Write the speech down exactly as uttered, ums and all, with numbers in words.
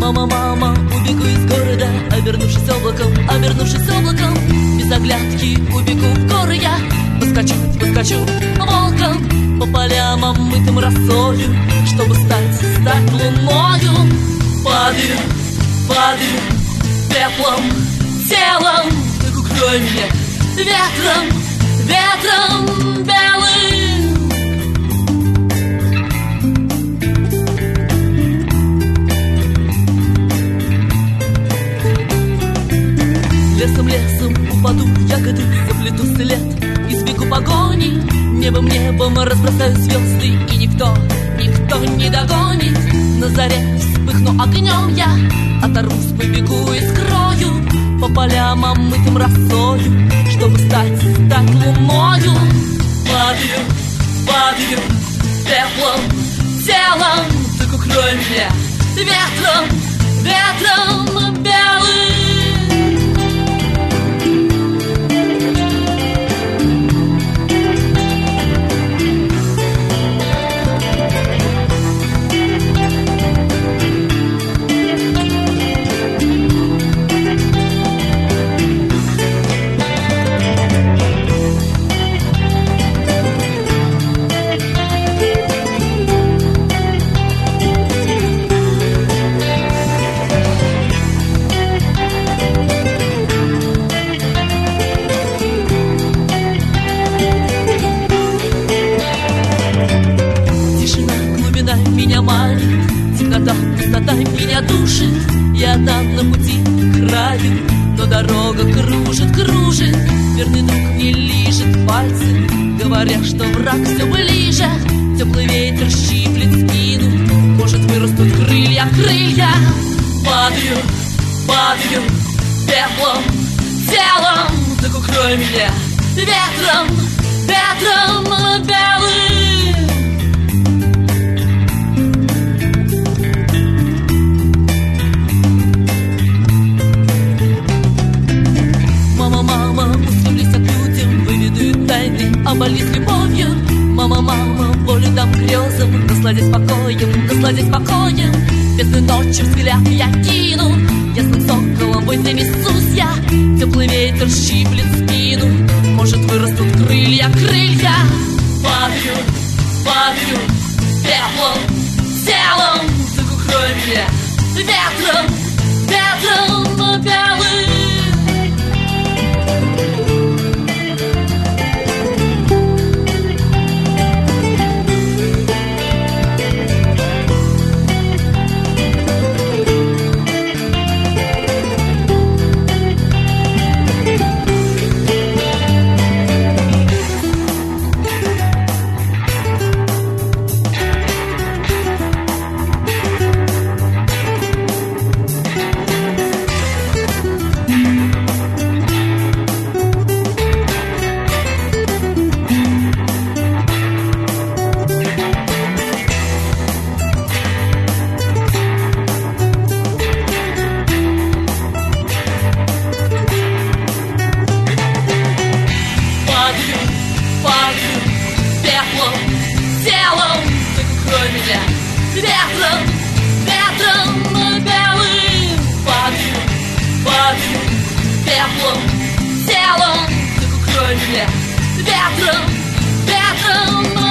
Мама, мама, убегу из города, обернувшись облаком, обернувшись облаком. Без оглядки убегу в горы я, поскочу, поскочу волком по полям, омытым росою, чтобы стать, стать луною. Падаю, падаю пеплом, телом, так укрой меня ветром, ветром белым. Лесом, лесом упаду ягоды, заплету след и сбегу погони. Небом, небом разбросаю звезды, и никто, никто не догонит. На заре вспыхну огнем я, оторвусь, побегу и скрою по полям, омытым росою, чтобы стать, стать луною. Падаю, падаю пеплом, телом, так укрой меня ветром, ветром белым. Меня манит, темнота, пустота меня душит. Я там на пути к краю, но дорога кружит, кружит. Верный друг не лижет пальцы, говоря, что враг все ближе. Теплый ветер щиплет спину, может вырастут крылья, крылья. Падаю, падаю пеплом, телом, так укрой меня ветром, ветром белым. Мама, мама, устремлюсь к людям, выведу тайны, обольюсь любовью. Мама, мама, волю дам грезам, насладясь покоем, насладясь покоем. Бедную ночью взгляд я кину, ясным соколом в озере несусь я. Теплый ветер щиплет спину, может вырастут крылья, крылья. Падаю, падаю пеплом, телом, так укрой меня ветром, ветром белым. Ветром, ветром белым. Падаю, падаю пеплом, телом, так укрой меня ветром, ветром